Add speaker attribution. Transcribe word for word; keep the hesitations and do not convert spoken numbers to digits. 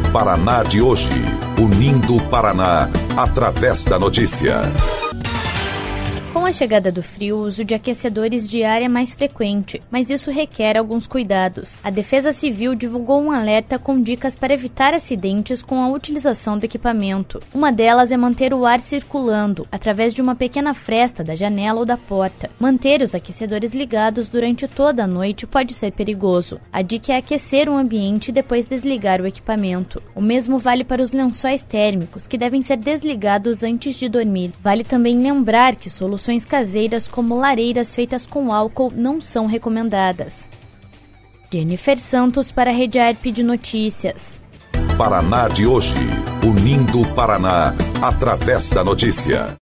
Speaker 1: Paraná de hoje, unindo o Paraná através da notícia.
Speaker 2: Com a chegada do frio, o uso de aquecedores diário é mais frequente, mas isso requer alguns cuidados. A Defesa Civil divulgou um alerta com dicas para evitar acidentes com a utilização do equipamento. Uma delas é manter o ar circulando, através de uma pequena fresta da janela ou da porta. Manter os aquecedores ligados durante toda a noite pode ser perigoso. A dica é aquecer o ambiente e depois desligar o equipamento. O mesmo vale para os lençóis térmicos, que devem ser desligados antes de dormir. Vale também lembrar que soluções caseiras como lareiras feitas com álcool não são recomendadas. Jennifer Santos para a Rede A R P de Notícias.
Speaker 1: Paraná de hoje, unindo o Paraná através da notícia.